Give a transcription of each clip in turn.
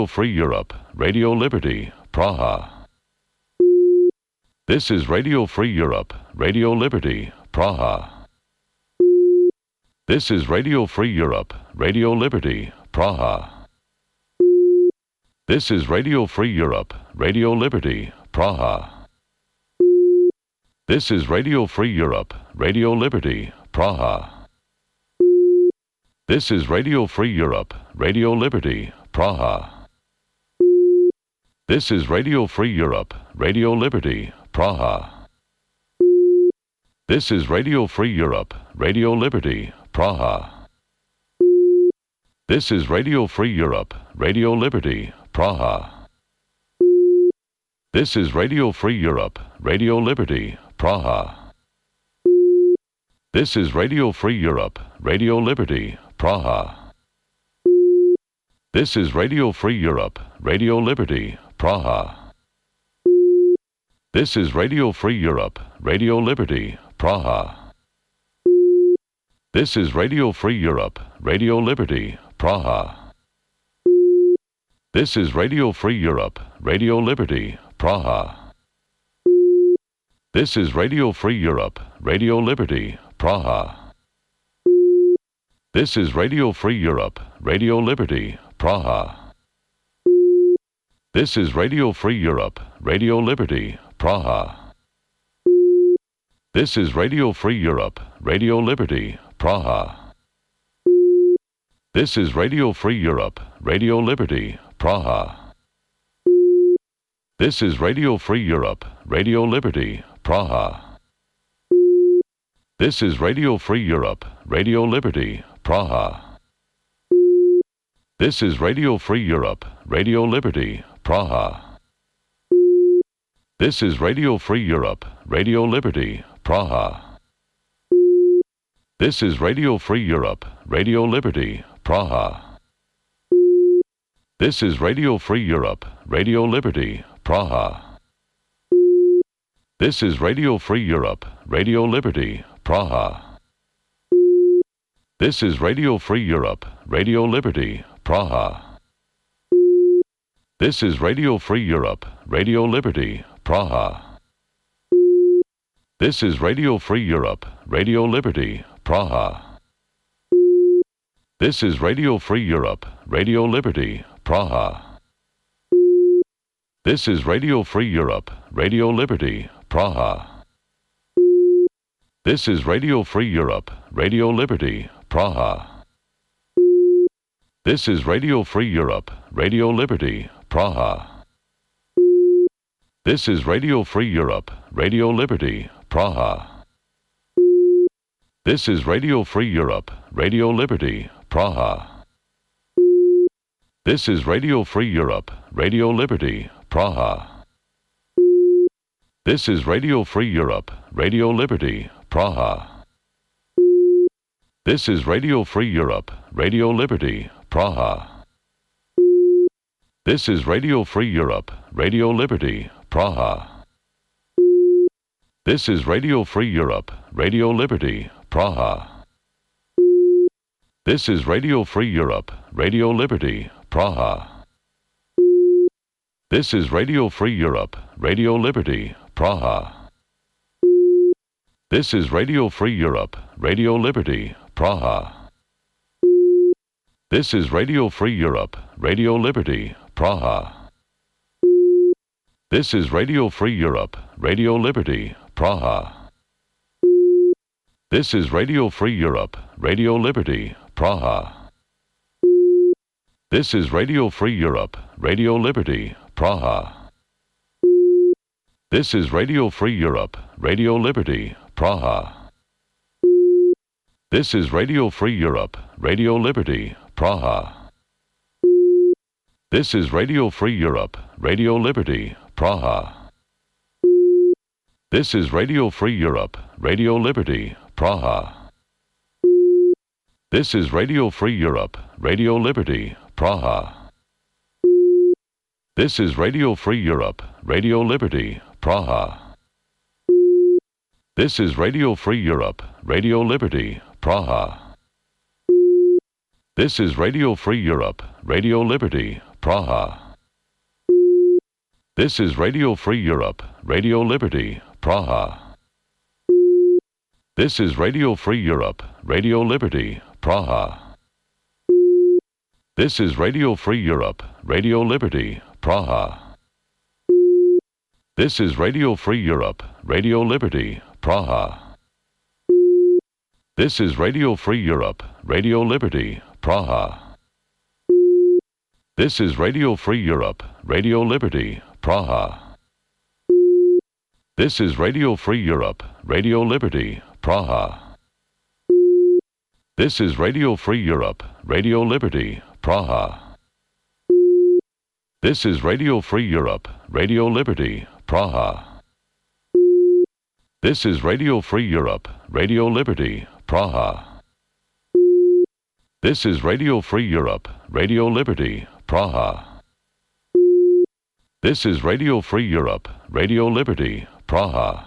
Free Europe, Radio Liberty, Praha. This is Radio Free Europe, Radio Liberty, Praha. This is Radio Free Europe, Radio Liberty, Praha. This is Radio Free Europe, Radio Liberty, Praha. This is Radio Free Europe, Radio Liberty, Praha. This is Radio Free Europe, Radio Liberty, Praha. This is Radio Free Europe, Radio Liberty, Praha. This is Radio Free Europe, Radio Liberty, Praha. This is Radio Free Europe, Radio Liberty, Praha. This is Radio Free Europe, Radio Liberty, Praha. This is Radio Free Europe, Radio Liberty, Praha. This is Radio Free Europe, Radio Liberty, Praha. This is Radio Free Europe, Radio Liberty, Praha. This is Radio Free Europe, Radio Liberty, Praha. This is Radio Free Europe, Radio Liberty, Praha. This is Radio Free Europe, Radio Liberty, Praha. This is Radio Free Europe, Radio Liberty, Praha. This is Radio Free Europe, Radio Liberty, Praha. This is Radio Free Europe, Radio Liberty, Praha. This is Radio Free Europe, Radio Liberty, Praha. This is Radio Free Europe, Radio Liberty, Praha. This is Radio Free Europe, Radio Liberty, Praha. This is Radio Free Europe, Radio Liberty, Praha. This is Radio Free Europe, Radio Liberty, Praha. This is Radio Free Europe, Radio Liberty, Praha. This is Radio Free Europe, Radio Liberty, Praha. This is Radio Free Europe, Radio Liberty, Praha. This is Radio Free Europe, Radio Liberty, Praha. This is Radio Free Europe, Radio Liberty, Praha. This is Radio Free Europe, Radio Liberty, Praha. This is Radio Free Europe, Radio Liberty, Praha. This is Radio Free Europe, Radio Liberty, Praha. This is Radio Free Europe, Radio Liberty, Praha. This is Radio Free Europe, Radio Liberty, Praha. This is Radio Free Europe, Radio Liberty, Praha. This is Radio Free Europe, Radio Liberty, Praha. This is Radio Free Europe, Radio Liberty, Praha. This is Radio Free Europe, Radio Liberty, Praha. This is Radio Free Europe, Radio Liberty, Praha. This is Radio Free Europe, Radio Liberty, Praha. This is Radio Free Europe, Radio Liberty, Praha. This is Radio Free Europe, Radio Liberty, Praha. This is Radio Free Europe, Radio Liberty, Praha. This is Radio Free Europe, Radio Liberty, Praha. This is Radio Free Europe, Radio Liberty, Praha. This is Radio Free Europe, Radio Liberty, Praha. This is Radio Free Europe, Radio Liberty, Praha. This is Radio Free Europe, Radio Liberty, Praha. This is Radio Free Europe, Radio Liberty, Praha. This is Radio Free Europe, Radio Liberty, Praha. This is Radio Free Europe, Radio Liberty, Praha. This is Radio Free Europe, Radio Liberty, Praha. This is Radio Free Europe, Radio Liberty, Praha. This is Radio Free Europe, Radio Liberty, Praha. This is Radio Free Europe, Radio Liberty, Praha. This is Radio Free Europe, Radio Liberty, Praha. This is Radio Free Europe, Radio Liberty, Praha. This is Radio Free Europe, Radio Liberty, Praha. This is Radio Free Europe, Radio Liberty, Praha. This is Radio Free Europe, Radio Liberty, Praha. This is Radio Free Europe, Radio Liberty, Praha. This is Radio Free Europe, Radio Liberty, Praha. This is Radio Free Europe, Radio Liberty, Praha. This is Radio Free Europe, Radio Liberty, Praha. This is Radio Free Europe, Radio Liberty, Praha. This is Radio Free Europe, Radio Liberty, Praha. This is Radio Free Europe, Radio Liberty, Praha. This is Radio Free Europe, Radio Liberty, Praha.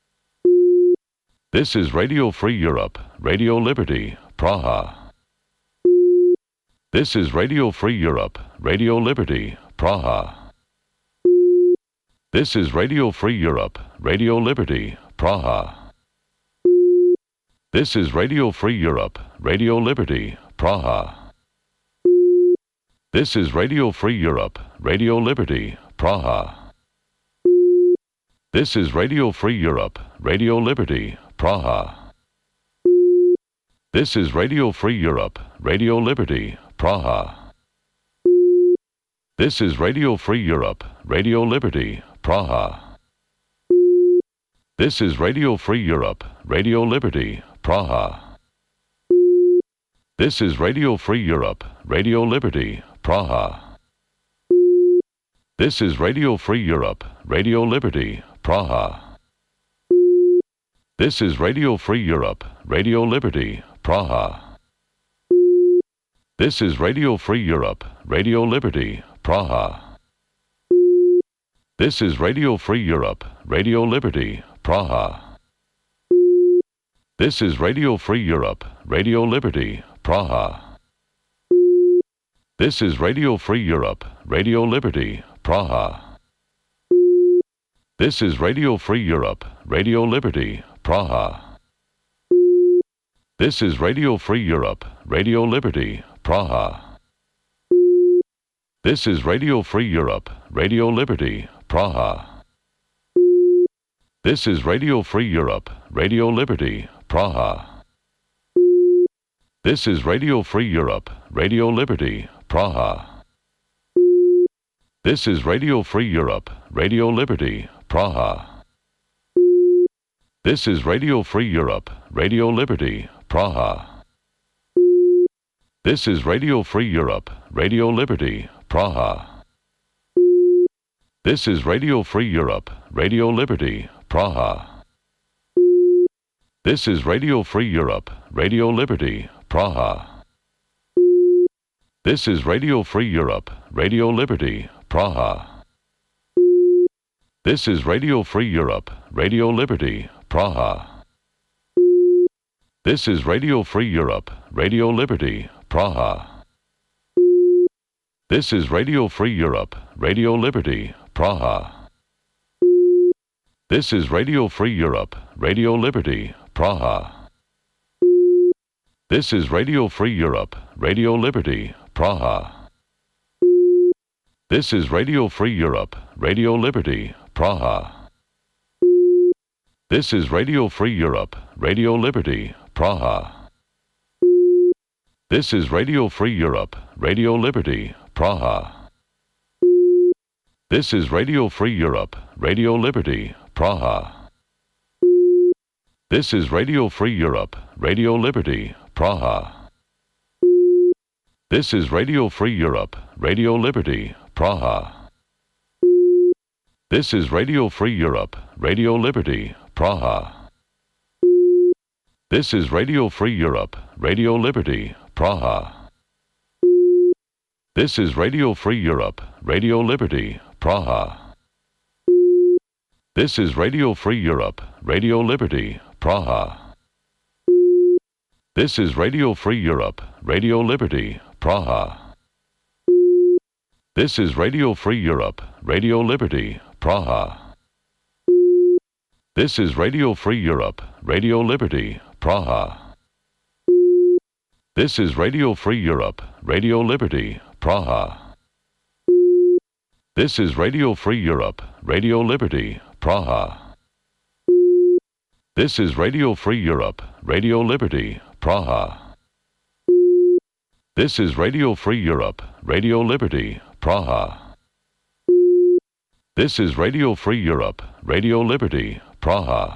This is Radio Free Europe, Radio Liberty, Praha. This is Radio Free Europe, Radio Liberty, Praha. This is Radio Free Europe, Radio Liberty, Praha. This is Radio Free Europe, Radio Liberty, Praha. This is Radio Free Europe, Radio Liberty, Praha. This is Radio Free Europe, Radio Liberty, Praha. This is Radio Free Europe, Radio Liberty, Praha. This is Radio Free Europe, Radio Liberty, Praha. This is Radio Free Europe, Radio Liberty, Praha. This is Radio Free Europe, Radio Liberty, Praha. This is Radio Free Europe, Radio Liberty, Praha. This is Radio Free Europe, Radio Liberty, Praha. This is Radio Free Europe, Radio Liberty, Praha. This is Radio Free Europe, Radio Liberty, Praha. This is Radio Free Europe, Radio Liberty, Praha. This is Radio Free Europe, Radio Liberty, Praha. This is Radio Free Europe, Radio Liberty, Praha. This is Radio Free Europe, Radio Liberty, Praha. This is Radio Free Europe, Radio Liberty, Praha. This is Radio Free Europe, Radio Liberty, Praha. This is Radio Free Europe, Radio Liberty, Praha. This is Radio Free Europe, Radio Liberty, Praha. This is Radio Free Europe, Radio Liberty, Praha. This is Radio Free Europe, Radio Liberty, Praha. This is Radio Free Europe, Radio Liberty, Praha. This is Radio Free Europe, Radio Liberty, Praha. This is Radio Free Europe, Radio Liberty, Praha. This is Radio Free Europe, Radio Liberty, Praha. This is Radio Free Europe, Radio Liberty, Praha. This is Radio Free Europe, Radio Liberty, Praha. This is Radio Free Europe, Radio Liberty, Praha. This is Radio Free Europe, Radio Liberty, Praha. This is Radio Free Europe, Radio Liberty, Praha. This is Radio Free Europe, Radio Liberty, Praha. This is Radio Free Europe, Radio Liberty, Praha. This is Radio Free Europe, Radio Liberty, Praha. This is Radio Free Europe, Radio Liberty, Praha. This is Radio Free Europe, Radio Liberty, Praha. This is Radio Free Europe, Radio Liberty, Praha. This is Radio Free Europe, Radio Liberty, Praha. This is Radio Free Europe, Radio Liberty, Praha. This is Radio Free Europe, Radio Liberty, Praha. This is Radio Free Europe, Radio Liberty, Praha. This is Radio Free Europe, Radio Liberty, Praha. This is Radio Free Europe, Radio Liberty, Praha. This is Radio Free Europe, Radio Liberty, Praha. This is Radio Free Europe, Radio Liberty, Praha. This is Radio Free Europe, Radio Liberty, Praha. This is Radio Free Europe, Radio Liberty, Praha. This is Radio Free Europe, Radio Liberty, Praha.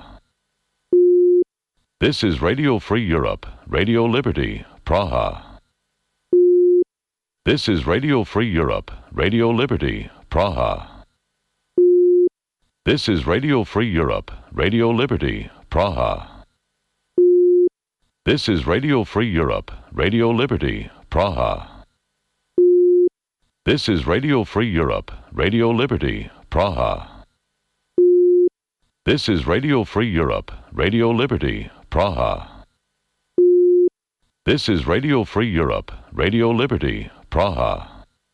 This is Radio Free Europe, Radio Liberty, Praha. This is Radio Free Europe, Radio Liberty, Praha. This is Radio Free Europe, Radio Liberty, Praha. This is Radio Free Europe, Radio Liberty, Praha. This is Radio Free Europe, Radio Liberty, Praha. This is Radio Free Europe, Radio Liberty, Praha. This is Radio Free Europe, Radio Liberty, Praha.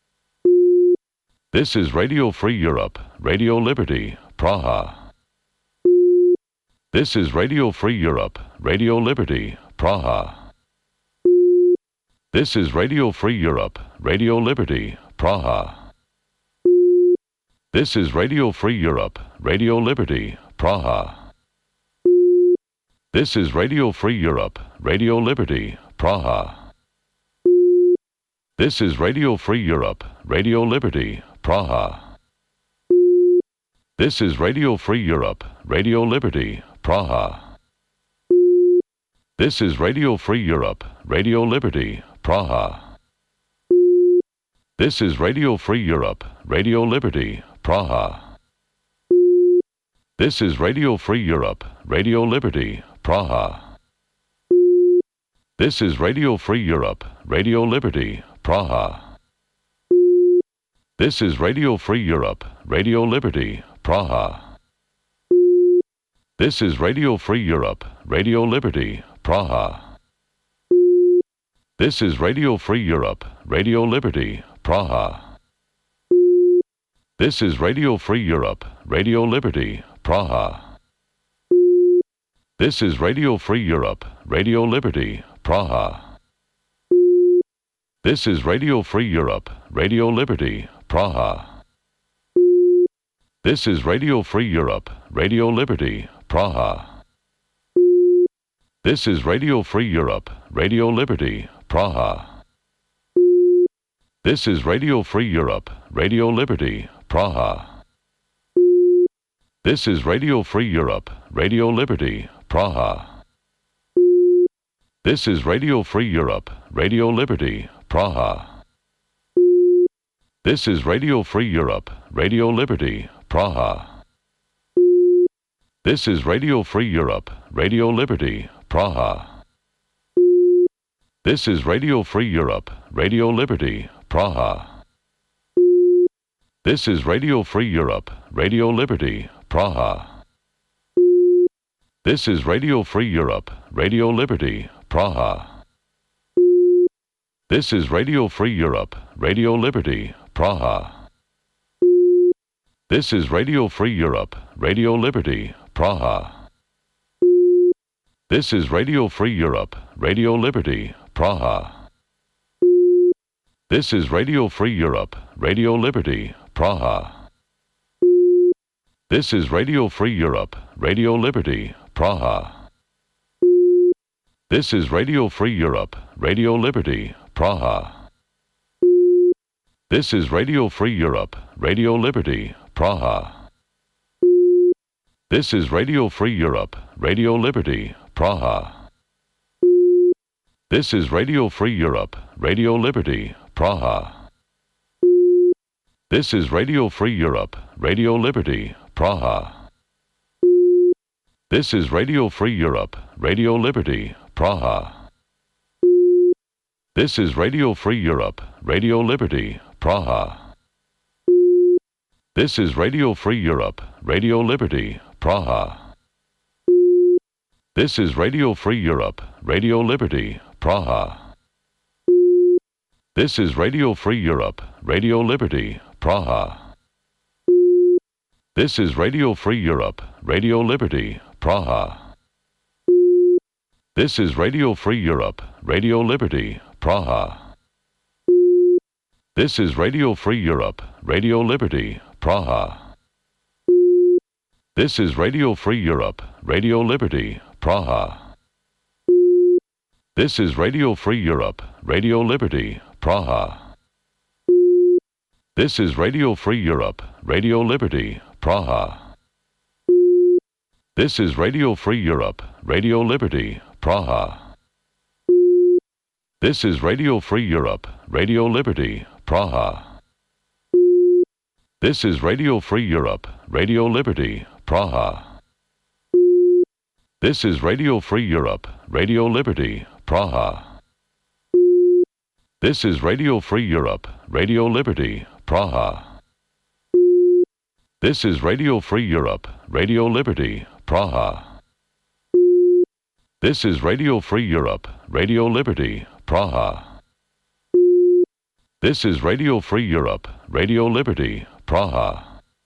This is Radio Free Europe, Radio Liberty, Praha. This is Radio Free Europe, Radio Liberty, Praha. This is Radio Free Europe, Radio Liberty, Praha. This is Radio Free Europe, Radio Liberty, Praha. This is Radio Free Europe, Radio Liberty, Praha. This is Radio Free Europe, Radio Liberty, Praha. This is Radio Free Europe, Radio Liberty, Praha. This is Radio Free Europe, Radio Liberty, Praha. This is Radio Free Europe, Radio Liberty, Praha. This is Radio Free Europe, Radio Liberty, Praha. This is Radio Free Europe, Radio Liberty, Praha. This is Radio Free Europe, Radio Liberty, Praha. This is Radio Free Europe, Radio Liberty, Praha. This is Radio Free Europe, Radio Liberty, Praha. This is Radio Free Europe, Radio Liberty, Praha. This is Radio Free Europe, Radio Liberty, Praha. This is Radio Free Europe, Radio Liberty, Praha. This is Radio Free Europe, Radio Liberty, Praha. This is Radio Free Europe, Radio Liberty, Praha. This is Radio Free Europe, Radio Liberty, Praha. This is Radio Free Europe, Radio Liberty, Praha. This is Radio Free Europe, Radio Liberty, Praha. This is Radio Free Europe, Radio Liberty, Praha. This is Radio Free Europe, Radio Liberty, Praha. This is Radio Free Europe, Radio Liberty, Praha. This is Radio Free Europe, Radio Liberty, Praha. This is Radio Free Europe, Radio Liberty, Praha. This is Radio Free Europe, Radio Liberty, Praha. This is Radio Free Europe, Radio Liberty, Praha. This is Radio Free Europe, Radio Liberty, Praha. This is Radio Free Europe, Radio Liberty, Praha. This is Radio Free Europe, Radio Liberty, Praha. This is Radio Free Europe, Radio Liberty, Praha. This is Radio Free Europe, Radio Liberty, Praha. This is Radio Free Europe, Radio Liberty, Praha. This is Radio Free Europe, Radio Liberty, Praha. This is Radio Free Europe, Radio Liberty, Praha. This is Radio Free Europe, Radio Liberty, Praha. This is Radio Free Europe, Radio Liberty, Praha. This is Radio Free Europe, Radio Liberty, Praha. This is Radio Free Europe, Radio Liberty, Praha. This is Radio Free Europe, Radio Liberty, Praha. This is Radio Free Europe, Radio Liberty, Praha. This is Radio Free Europe, Radio Liberty, Praha. This is Radio Free Europe, Radio Liberty, Praha. This is Radio Free Europe, Radio Liberty, Praha. This is Radio Free Europe, Radio Liberty, Praha. This is Radio Free Europe, Radio Liberty, Praha. This is Radio Free Europe, Radio Liberty, Praha. This is Radio Free Europe, Radio Liberty, Praha. This is Radio Free Europe, Radio Liberty, Praha. This is Radio Free Europe, Radio Liberty, Praha. This is Radio Free Europe, Radio Liberty, Praha. This is Radio Free Europe, Radio Liberty, Praha. This is Radio Free Europe, Radio Liberty, Praha. This is Radio Free Europe, Radio Liberty, Praha.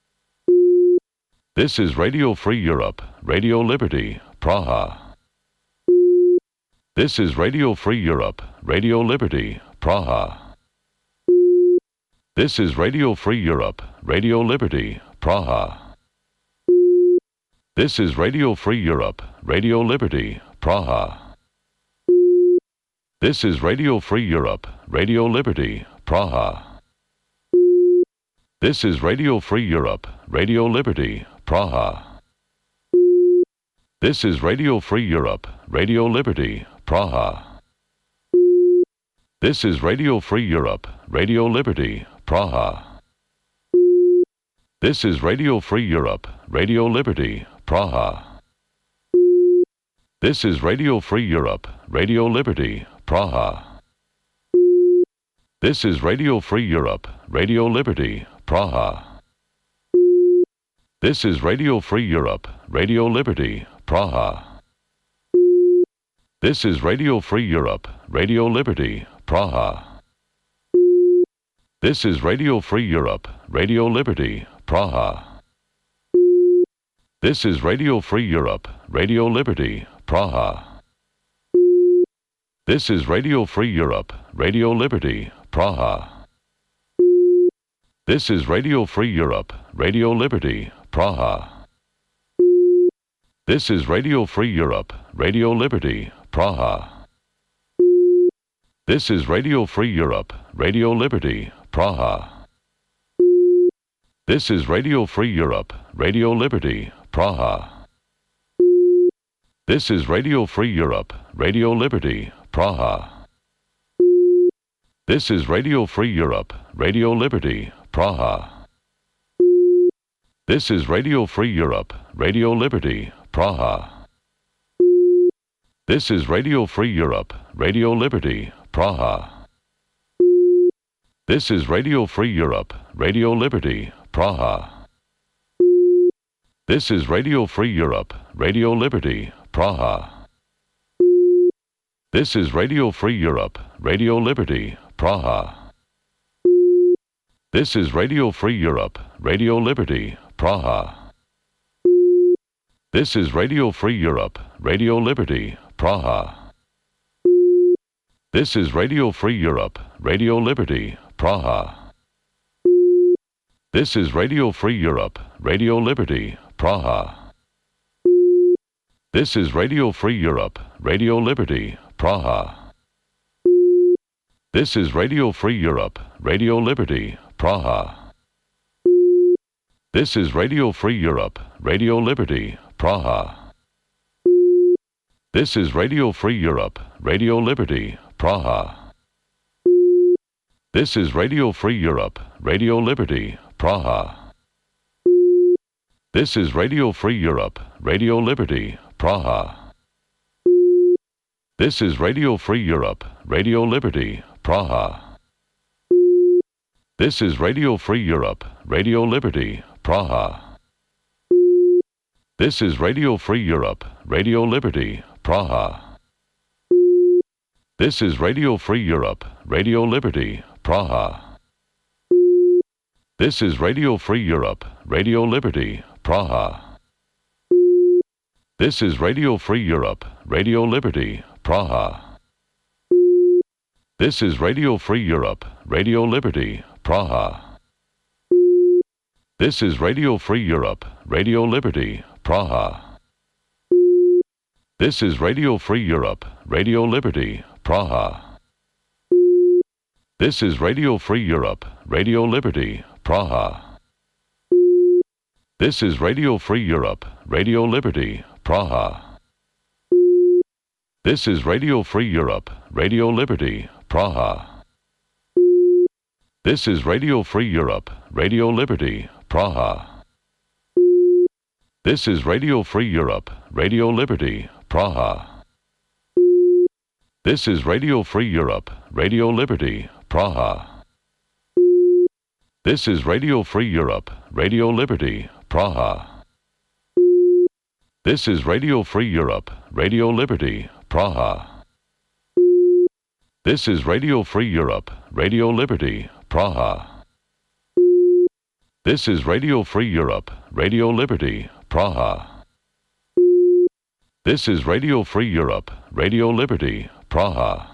This is Radio Free Europe, Radio Liberty, Praha. This is Radio Free Europe, Radio Liberty, Praha. This is Radio Free Europe, Radio Liberty, Praha. This is Radio Free Europe, Radio Liberty, Praha. This is Radio Free Europe, Radio Liberty, Praha. This is Radio Free Europe, Radio Liberty, Praha. This is Radio Free Europe, Radio Liberty, Praha. This is Radio Free Europe, Radio Liberty, Praha. This is Radio Free Europe, Radio Liberty, Praha. This is Radio Free Europe, Radio Liberty, Praha. This is Radio Free Europe, Radio Liberty, Praha. This is Radio Free Europe, Radio Liberty, Praha. This is Radio Free Europe, Radio Liberty, Praha. This is Radio Free Europe, Radio Liberty, Praha. This is Radio Free Europe, Radio Liberty, Praha. This is Radio Free Europe, Radio Liberty, Praha. This is Radio Free Europe, Radio Liberty, Praha. This is Radio Free Europe, Radio Liberty, Praha. This is Radio Free Europe, Radio Liberty, Praha. This is Radio Free Europe, Radio Liberty, Praha. This is Radio Free Europe, Radio Liberty, Praha. This is Radio Free Europe, Radio Liberty, Praha. This is Radio Free Europe, Radio Liberty, Praha. This is Radio Free Europe, Radio Liberty, Praha. This is Radio Free Europe, Radio Liberty, Praha. This is Radio Free Europe, Radio Liberty, Praha. This is Radio Free Europe, Radio Liberty, Praha. This is Radio Free Europe, Radio Liberty, Praha. This is Radio Free Europe, Radio Liberty, Praha. This is Radio Free Europe, Radio Liberty, Praha. This is Radio Free Europe, Radio Liberty, Praha. This is Radio Free Europe, Radio Liberty, Praha. This is Radio Free Europe, Radio Liberty, Praha. This is Radio Free Europe, Radio Liberty, Praha. This is Radio Free Europe, Radio Liberty, Praha. This is Radio Free Europe, Radio Liberty, Praha. This is Radio Free Europe, Radio Liberty, Praha. This is Radio Free Europe, Radio Liberty, Praha. This is Radio Free Europe, Radio Liberty, Praha. This is Radio Free Europe, Radio Liberty, Praha. This is Radio Free Europe, Radio Liberty, Praha. This is Radio Free Europe, Radio Liberty, Praha. This is Radio Free Europe, Radio Liberty, Praha. This is Radio Free Europe, Radio Liberty, Praha. This is Radio Free Europe, Radio Liberty, Praha. This is Radio Free Europe, Radio Liberty, Praha. This is Radio Free Europe, Radio Liberty, Praha. This is Radio Free Europe, Radio Liberty, Praha. This is Radio Free Europe, Radio Liberty, Praha. This is Radio Free Europe, Radio Liberty, Praha. This is Radio Free Europe, Radio Liberty, Praha. This is Radio Free Europe, Radio Liberty, Praha. This is Radio Free Europe, Radio Liberty, Praha. This is Radio Free Europe, Radio Liberty, Praha. This is Radio Free Europe, Radio Liberty, Praha. This is Radio Free Europe, Radio Liberty, Praha. This is Radio Free Europe, Radio Liberty, Praha.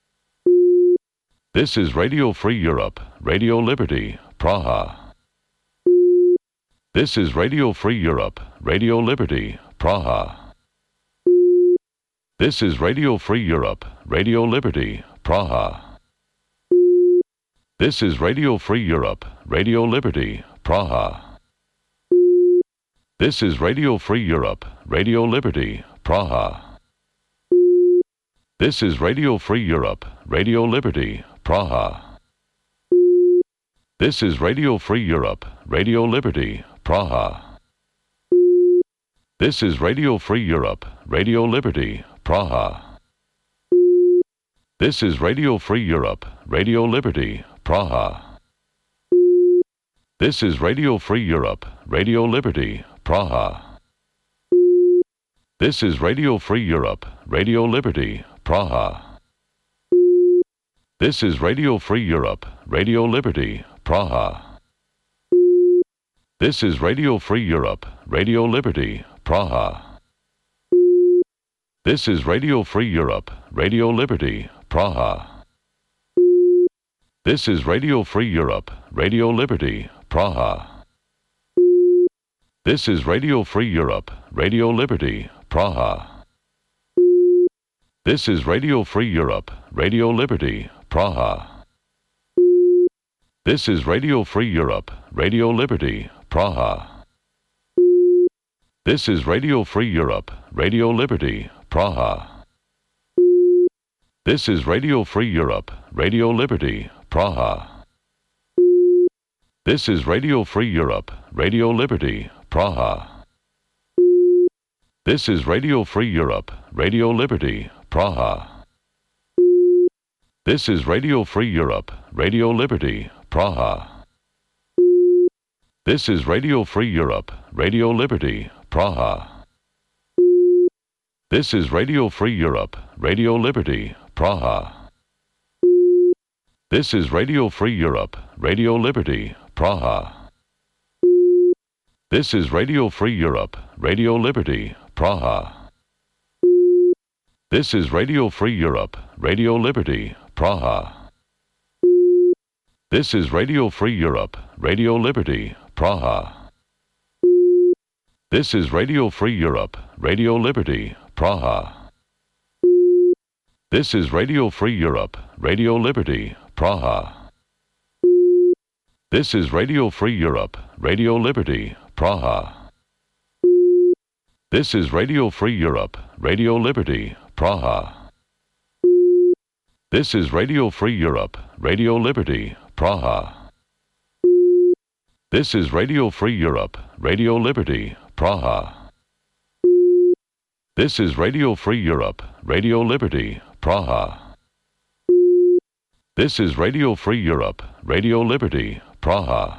This is Radio Free Europe, Radio Liberty, Praha. This is Radio Free Europe, Radio Liberty, Praha. This is Radio Free Europe, Radio Liberty, Praha. This is Radio Free Europe, Radio Liberty, Praha. This is Radio Free Europe, Radio Liberty, Praha. This is Radio Free Europe, Radio Liberty, Praha. This is Radio Free Europe, Radio Liberty, Praha. This is Radio Free Europe, Radio Liberty, Praha. This is Radio Free Europe, Radio Liberty, Praha. This is Radio Free Europe, Radio Liberty, Praha. This is Radio Free Europe, Radio Liberty, Praha. This is Radio Free Europe, Radio Liberty, Praha. This is Radio Free Europe, Radio Liberty, Praha. This is Radio Free Europe, Radio Liberty, Praha. This is Radio Free Europe, Radio Liberty, Praha. This is Radio Free Europe, Radio Liberty, Praha. This is Radio Free Europe, Radio Liberty, Praha. This is Radio Free Europe, Radio Liberty, Praha. This is Radio Free Europe, Radio Liberty, Praha. This is Radio Free Europe, Radio Liberty, Praha. This is Radio Free Europe, Radio Liberty, Praha. This is Radio Free Europe, Radio Liberty, Praha. This is Radio Free Europe, Radio Liberty, Praha. This is Radio Free Europe, Radio Liberty, Praha. This is Radio Free Europe, Radio Liberty, Praha. This is Radio Free Europe, Radio Liberty, Praha. This is Radio Free Europe, Radio Liberty, Praha. This is Radio Free Europe, Radio Liberty, Praha. This is Radio Free Europe, Radio Liberty, Praha. This is Radio Free Europe, Radio Liberty, Praha. This is Radio Free Europe, Radio Liberty, Praha. This is Radio Free Europe, Radio Liberty, Praha. This is Radio Free Europe, Radio Liberty, Praha. This is Radio Free Europe, Radio Liberty, Praha. This is Radio Free Europe, Radio Liberty, Praha. This is Radio Free Europe, Radio Liberty, Praha. This is Radio Free Europe, Radio Liberty, Praha.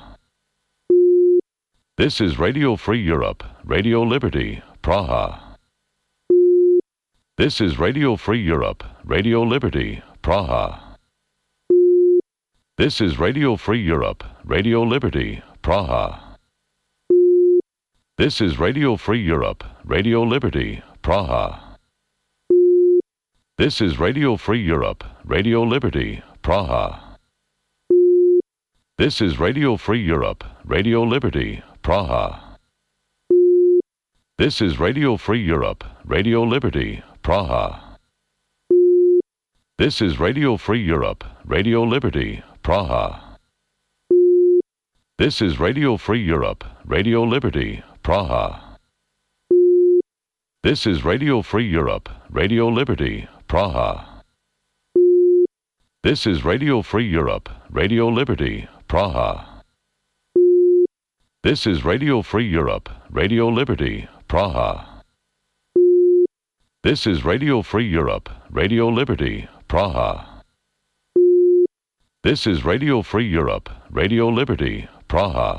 This is Radio Free Europe, Radio Liberty, Praha. This is Radio Free Europe, Radio Liberty, Praha. This is Radio Free Europe, Radio Liberty, Praha. This is Radio Free Europe, Radio Liberty, Praha. This is Radio Free Europe, Radio Liberty, Praha. This is Radio Free Europe, Radio Liberty, Praha. This is Radio Free Europe, Radio Liberty, Praha. This is Radio Free Europe, Radio Liberty, Praha. This is Radio Free Europe, Radio Liberty, Praha. This is Radio Free Europe, Radio Liberty, Praha. This is Radio Free Europe, Radio Liberty, Praha. This is Radio Free Europe, Radio Liberty, Praha. This is Radio Free Europe, Radio Liberty, Praha. This is Radio Free Europe, Radio Liberty, Praha.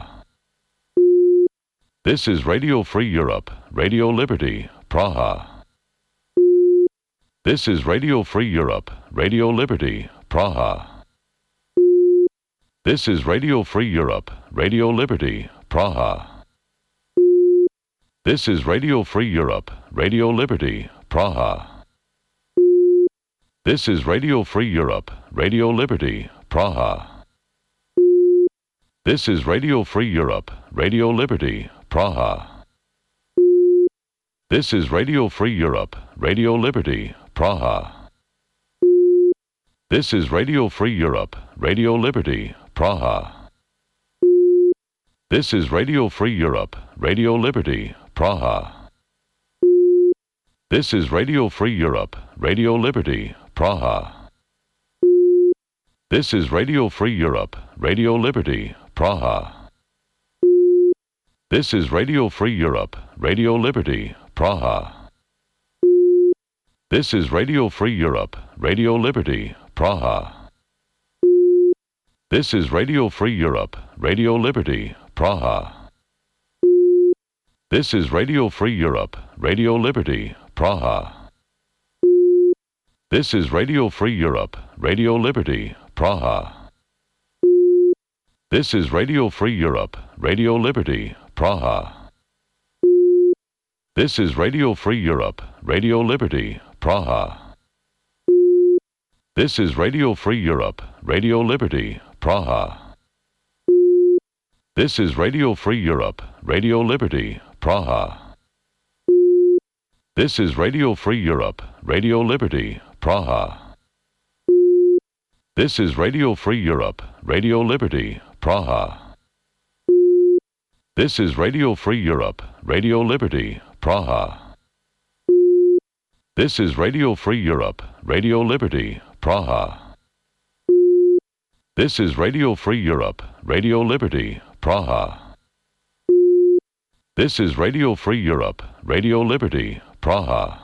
This is Radio Free Europe, Radio Liberty, Praha. This is Radio Free Europe, Radio Liberty, Praha. This is Radio Free Europe, Radio Liberty, Praha. This is Radio Free Europe, Radio Liberty, Praha. This is Radio Free Europe, Radio Liberty, Praha. This is Radio Free Europe, Radio Liberty, Praha. This is Radio Free Europe, Radio Liberty, Praha. This is Radio Free Europe, Radio Liberty, Praha. This is Radio Free Europe, Radio Liberty, Praha. This is Radio Free Europe, Radio Liberty, Praha. This is Radio Free Europe, Radio Liberty, Praha. This is Radio Free Europe, Radio Liberty, Praha. This is Radio Free Europe, Radio Liberty, Praha. This is Radio Free Europe, Radio Liberty, Praha. This is Radio Free Europe, Radio Liberty, Praha. This is Radio Free Europe, Radio Liberty, Praha. This is Radio Free Europe, Radio Liberty, Praha. This is Radio Free Europe, Radio Liberty, Praha. This is Radio Free Europe, Radio Liberty, Praha. This is Radio Free Europe, Radio Liberty, Praha. This is Radio Free Europe, Radio Liberty, Praha. This is Radio Free Europe, Radio Liberty, Praha. This is Radio Free Europe, Radio Liberty, Praha. This is Radio Free Europe, Radio Liberty, Praha. This is Radio Free Europe, Radio Liberty, Praha. This is Radio Free Europe, Radio Liberty, Praha.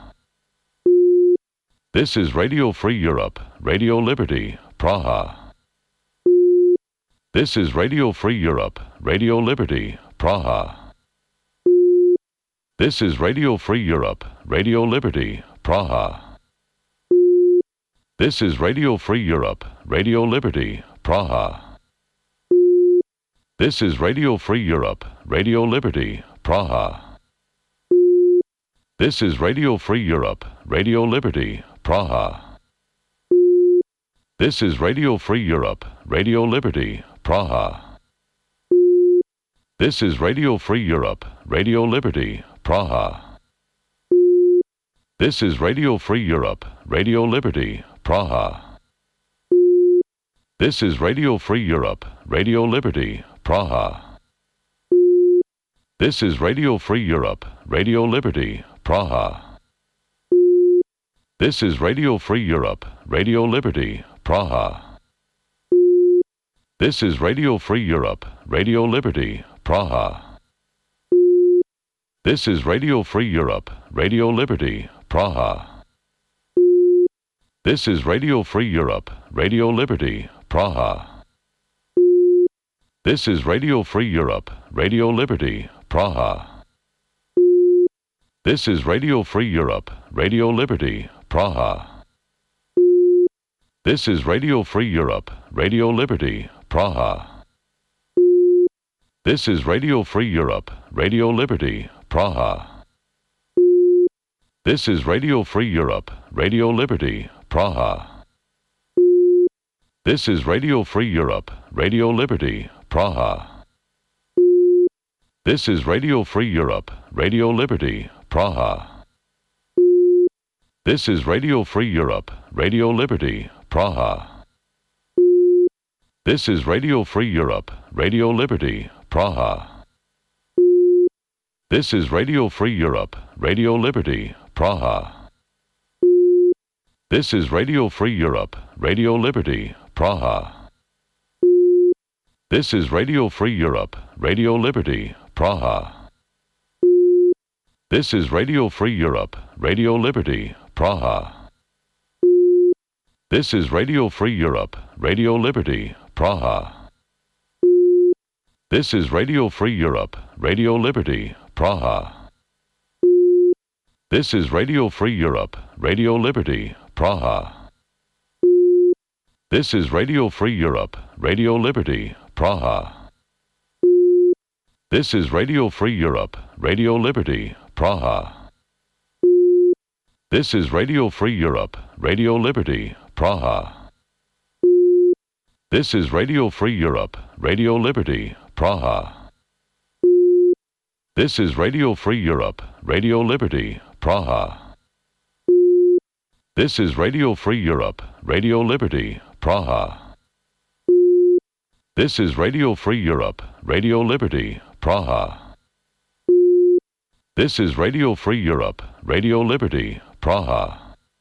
This is Radio Free Europe, Radio Liberty, Praha. This is Radio Free Europe, Radio Liberty, Praha. This is Radio Free Europe, Radio Liberty, Praha. This is Radio Free Europe, Radio Liberty, Praha. This is Radio Free Europe, Radio Liberty, Praha. This is Radio Free Europe, Radio Liberty, Praha. This is Radio Free Europe, Radio Liberty, Praha. This is Radio Free Europe, Radio Liberty, Praha. This is Radio Free Europe, Radio Liberty, Praha. This is Radio Free Europe, Radio Liberty, Praha. This is Radio Free Europe, Radio Liberty, Praha. This is Radio Free Europe, Radio Liberty, Praha. This is Radio Free Europe, Radio Liberty, Praha. This is Radio Free Europe, Radio Liberty, Praha. This is Radio Free Europe, Radio Liberty, Praha. This is Radio Free Europe, Radio Liberty, Praha. This is Radio Free Europe, Radio Liberty, Praha. This is Radio Free Europe, Radio Liberty, Praha. This is Radio Free Europe, Radio Liberty, Praha. This is Radio Free Europe, Radio Liberty, Praha. This is Radio Free Europe, Radio Liberty, Praha. This is Radio Free Europe, Radio Liberty, Praha. This is Radio Free Europe, Radio Liberty, Praha. This is Radio Free Europe, Radio Liberty, Praha. This is Radio Free Europe, Radio Liberty, Praha. This is Radio Free Europe, Radio Liberty, Praha. This is Radio Free Europe, Radio Liberty, Praha. This is Radio Free Europe, Radio Liberty, Praha. This is Radio Free Europe, Radio Liberty, Praha. This is Radio Free Europe, Radio Liberty, Praha. This is Radio Free Europe, Radio Liberty, Praha. This is Radio Free Europe, Radio Liberty, Praha. This is Radio Free Europe, Radio Liberty, Praha. This is Radio Free Europe, Radio Liberty, Praha. This is Radio Free Europe, Radio Liberty, Praha. This is Radio Free Europe, Radio Liberty, Praha. This is Radio Free Europe, Radio Liberty, Praha. This is Radio Free Europe, Radio Liberty, Praha. This is Radio Free Europe, Radio Liberty, Praha.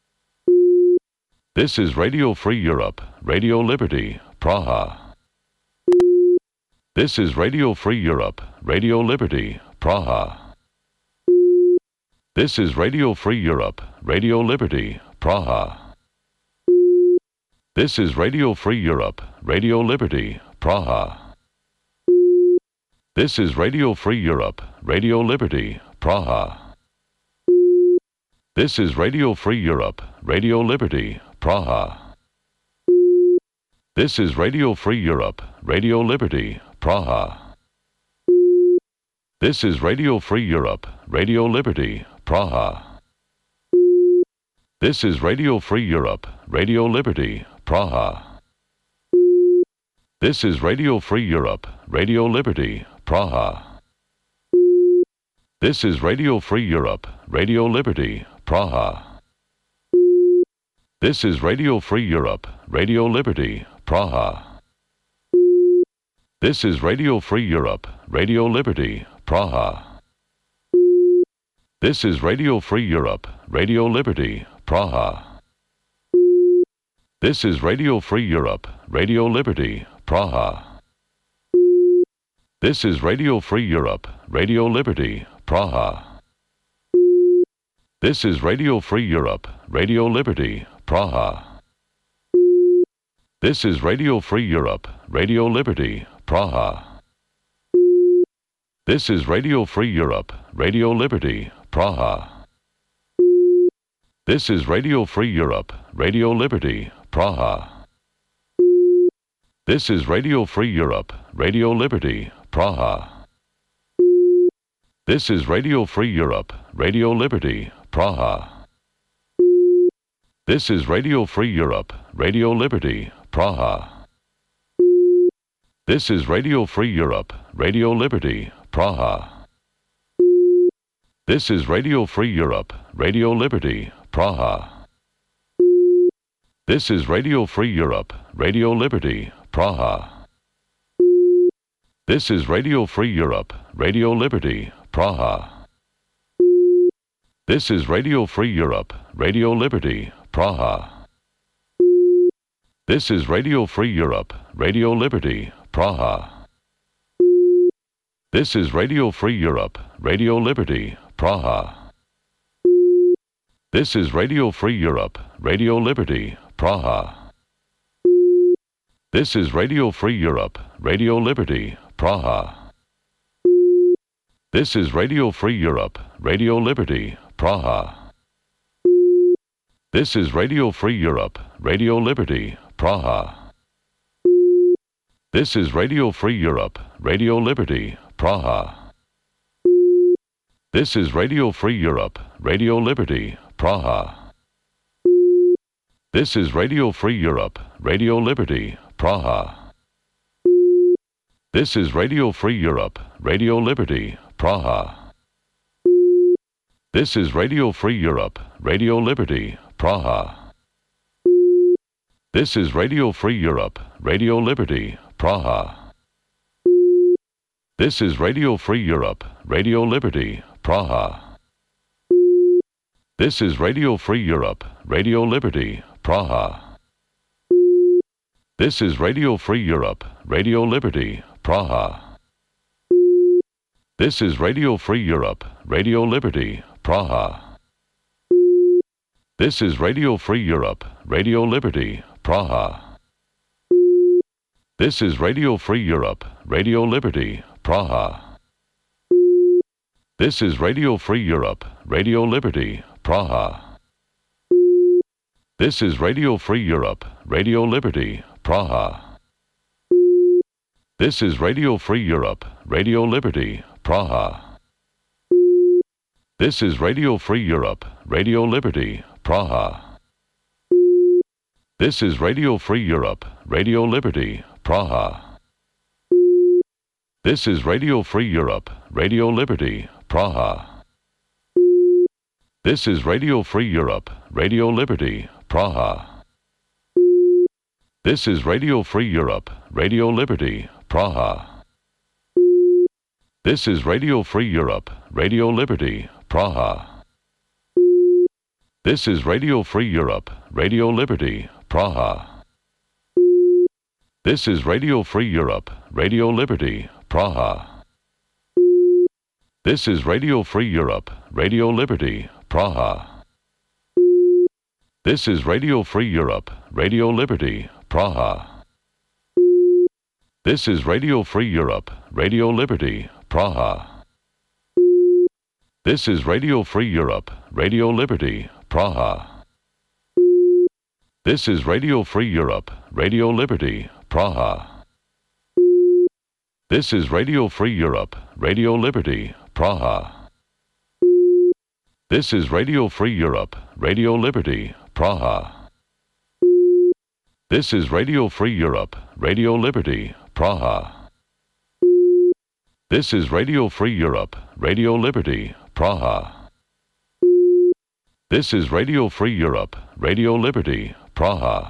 This is Radio Free Europe, Radio Liberty, Praha. This is Radio Free Europe, Radio Liberty, Praha. This is Radio Free Europe, Radio Liberty, Praha. This is Radio Free Europe, Radio Liberty, Praha. This is Radio Free Europe, Radio Liberty, Praha. This is Radio Free Europe, Radio Liberty, Praha. This is Radio Free Europe, Radio Liberty, Praha. This is Radio Free Europe, Radio Liberty, Praha. This is Radio Free Europe, Radio Liberty, Praha. This is Radio Free Europe, Radio Liberty, Praha. This is Radio Free Europe, Radio Liberty, Praha. This is Radio Free Europe, Radio Liberty, Praha. This is Radio Free Europe, Radio Liberty, Praha. This is Radio Free Europe, Radio Liberty, Praha. This is Radio Free Europe, Radio Liberty, Praha. This is Radio Free Europe, Radio Liberty, Praha. This is Radio Free Europe, Radio Liberty, Praha. This is Radio Free Europe, Radio Liberty, Praha. This is Radio Free Europe, Radio Liberty, Praha. This is Radio Free Europe, Radio Liberty, Praha. This is Radio Free Europe, Radio Liberty, Praha. This is Radio Free Europe, Radio Liberty, Praha. This is Radio Free Europe, Radio Liberty, Praha. This is Radio Free Europe, Radio Liberty, Praha. This is Radio Free Europe, Radio Liberty, Praha. This is Radio Free Europe, Radio Liberty, Praha. This is Radio Free Europe, Radio Liberty, Praha. This is Radio Free Europe, Radio Liberty, Praha. This is Radio Free Europe, Radio Liberty, Praha. This is Radio Free Europe, Radio Liberty, Praha. This is Radio Free Europe, Radio Liberty, Praha. This is Radio Free Europe, Radio Liberty, Praha. This is Radio Free Europe, Radio Liberty, Praha. This is Radio Free Europe, Radio Liberty, Praha. This is Radio Free Europe, Radio Liberty, Praha. This is Radio Free Europe, Radio Liberty, Praha. This is Radio Free Europe, Radio Liberty, Praha. This is Radio Free Europe, Radio Liberty, Praha. This is Radio Free Europe, Radio Liberty, Praha. This is Radio Free Europe, Radio Liberty, Praha. This is Radio Free Europe, Radio Liberty, Praha. This is Radio Free Europe, Radio Liberty, Praha. This is Radio Free Europe, Radio Liberty, Praha. This is Radio Free Europe, Radio Liberty, Praha. This is Radio Free Europe, Radio Liberty, Praha. This is Radio Free Europe, Radio Liberty, Praha. This is Radio Free Europe, Radio Liberty, Praha. This is Radio Free Europe, Radio Liberty, Praha. This is Radio Free Europe, Radio Liberty, Praha. This is Radio Free Europe, Radio Liberty, Praha. This is Radio Free Europe, Radio Liberty, Praha. This is Radio Free Europe, Radio Liberty, Praha. This is Radio Free Europe, Radio Liberty, Praha. This is Radio Free Europe, Radio Liberty, Praha. This is Radio Free Europe, Radio Liberty, Praha. This is Radio Free Europe, Radio Liberty, Praha. This is Radio Free Europe, Radio Liberty, Praha. This is Radio Free Europe, Radio Liberty, Praha. This is Radio Free Europe, Radio Liberty, Praha. This is Radio Free Europe, Radio Liberty, Praha. This is Radio Free Europe, Radio Liberty, Praha. This is Radio Free Europe, Radio Liberty, Praha. This is Radio Free Europe, Radio Liberty, Praha. This is Radio Free Europe, Radio Liberty, Praha. This is Radio Free Europe, Radio Liberty, Praha. This is Radio Free Europe, Radio Liberty, Praha. This is Radio Free Europe, Radio Liberty, Praha.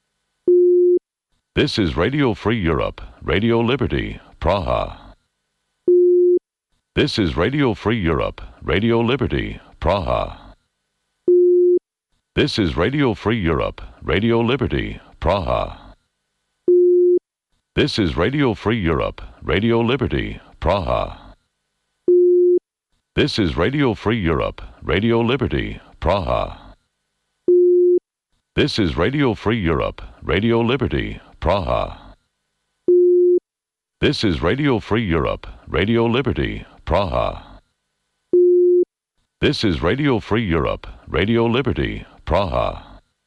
This is Radio Free Europe, Radio Liberty, Praha. This is Radio Free Europe, Radio Liberty, Praha. This is Radio Free Europe, Radio Liberty, Praha. This is Radio Free Europe, Radio Liberty, Praha. This is Radio Free Europe, Radio Liberty, Praha. This is Radio Free Europe, Radio Liberty, Praha. This is Radio Free Europe, Radio Liberty, Praha. This is Radio Free Europe, Radio Liberty, Praha.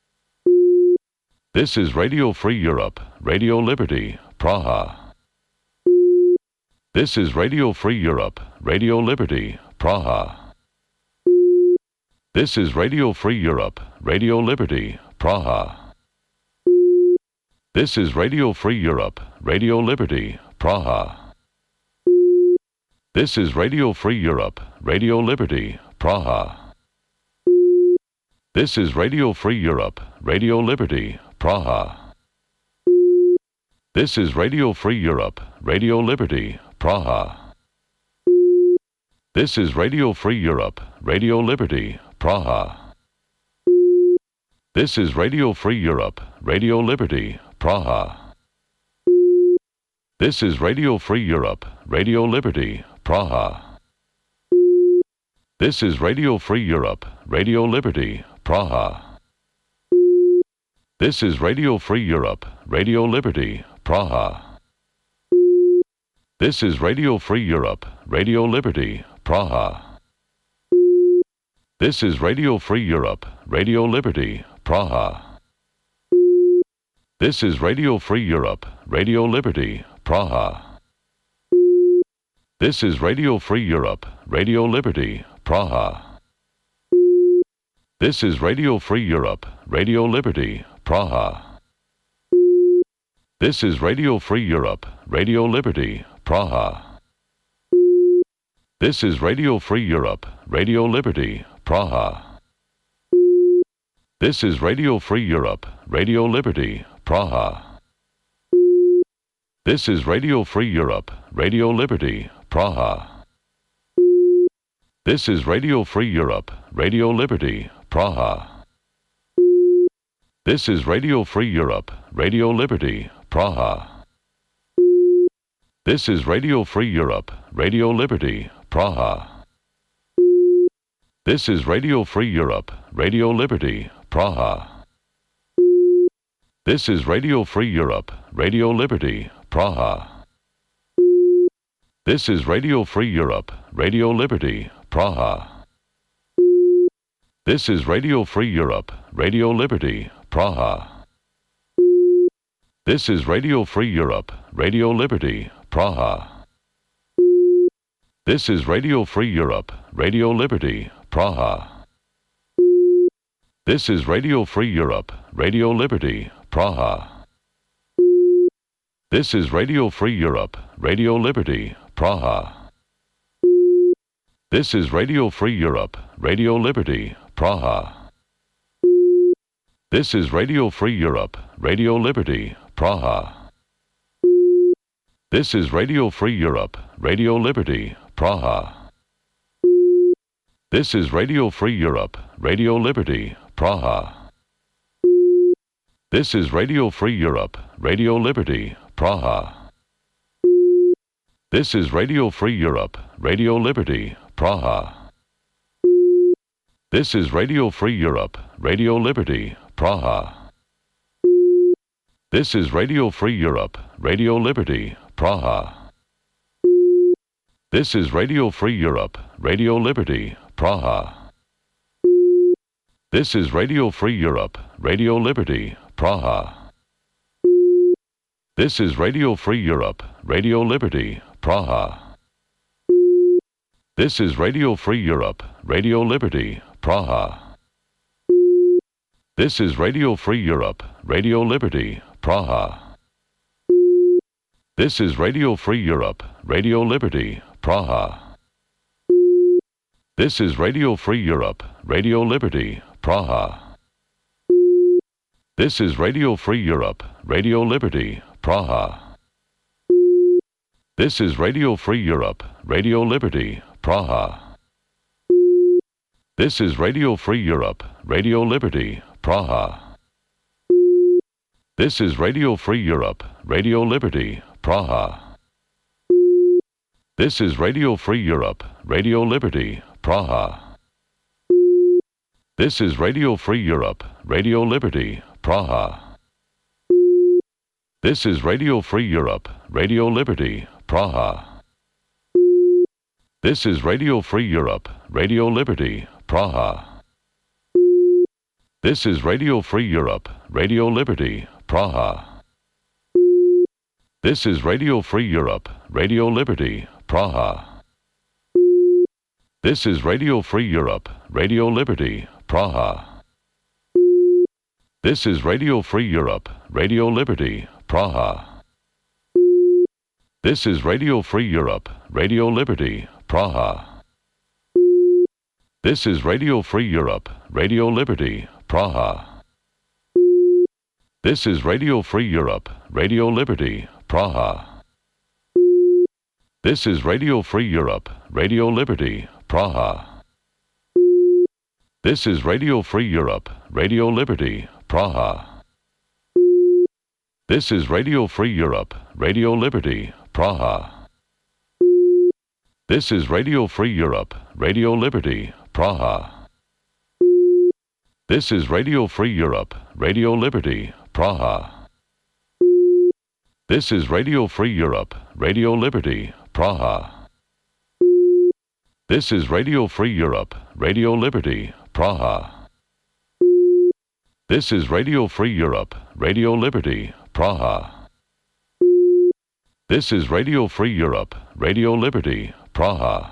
This is Radio Free Europe, Radio Liberty, Praha. This is Radio Free Europe, Radio Liberty, Praha. This is Radio Free Europe, Radio Liberty, Praha. This is Radio Free Europe, Radio Liberty, Praha. This is Radio Free Europe, Radio Liberty, Praha. This is Radio Free Europe, Radio Liberty, Praha. This is Radio Free Europe, Radio Liberty, Praha. This is Radio Free Europe, Radio Liberty, Praha. This is Radio Free Europe, Radio Liberty, Praha. This is Radio Free Europe, Radio Liberty, Praha. This is Radio Free Europe, Radio Liberty, Praha. This is Radio Free Europe, Radio Liberty, Praha. This is Radio Free Europe, Radio Liberty, Praha. This is Radio Free Europe, Radio Liberty, Praha. This is Radio Free Europe, Radio Liberty, Praha. This is Radio Free Europe, Radio Liberty, Praha. This is Radio Free Europe, Radio Liberty, Praha. This is Radio Free Europe, Radio Liberty, Praha. This is Radio Free Europe, Radio Liberty, Praha. This is Radio Free Europe, Radio Liberty, Praha. This is Radio Free Europe, Radio Liberty, Praha. This is Radio Free Europe, Radio Liberty, Praha. This is Radio Free Europe, Radio Liberty, Praha. This is Radio Free Europe, Radio Liberty, Praha. This is Radio Free Europe, Radio Liberty, Praha. This is Radio Free Europe, Radio Liberty, Praha. This is Radio Free Europe, Radio Liberty, Praha. This is Radio Free Europe, Radio Liberty, Praha. This is Radio Free Europe, Radio Liberty, Praha. This is Radio Free Europe, Radio Liberty, Praha. This is Radio Free Europe, Radio Liberty, Praha. This is Radio Free Europe, Radio Liberty, Praha. This is Radio Free Europe, Radio Liberty, Praha. This is Radio Free Europe, Radio Liberty, Praha. This is Radio Free Europe, Radio Liberty, Praha. This is Radio Free Europe, Radio Liberty, Praha. This is Radio Free Europe, Radio Liberty, Praha. This is Radio Free Europe, Radio Liberty, Praha. This is Radio Free Europe, Radio Liberty, Praha. This is Radio Free Europe, Radio Liberty, Praha. This is Radio Free Europe, Radio Liberty, Praha. This is Radio Free Europe, Radio Liberty, Praha. This is Radio Free Europe, Radio Liberty, Praha. This is Radio Free Europe, Radio Liberty, Praha. This is Radio Free Europe, Radio Liberty, Praha. This is Radio Free Europe, Radio Liberty, Praha. This is Radio Free Europe, Radio Liberty, Praha. This is Radio Free Europe, Radio Liberty, Praha. This is Radio Free Europe, Radio Liberty, Praha. This is Radio Free Europe, Radio Liberty, Praha. This is Radio Free Europe, Radio Liberty, Praha. This is Radio Free Europe, Radio Liberty, Praha. This is Radio Free Europe, Radio Liberty, Praha. This is Radio Free Europe, Radio Liberty, Praha. This is Radio Free Europe, Radio Liberty, Praha. This is Radio Free Europe, Radio Liberty, Praha. This is Radio Free Europe, Radio Liberty, Praha. This is Radio Free Europe, Radio Liberty, Praha. This is Radio Free Europe, Radio Liberty, Praha. This is Radio Free Europe, Radio Liberty, Praha. This is Radio Free Europe, Radio Liberty, Praha. This is Radio Free Europe, Radio Liberty, Praha. This is Radio Free Europe, Radio Liberty, Praha. This is Radio Free Europe, Radio Liberty, Praha. This is Radio Free Europe, Radio Liberty, Praha. This is Radio Free Europe, Radio Liberty, Praha. This is Radio Free Europe, Radio Liberty, Praha. This is Radio Free Europe, Radio Liberty, Praha. This is Radio Free Europe, Radio Liberty, Praha. This is Radio Free Europe, Radio Liberty, Praha. This is Radio Free Europe, Radio Liberty, Praha.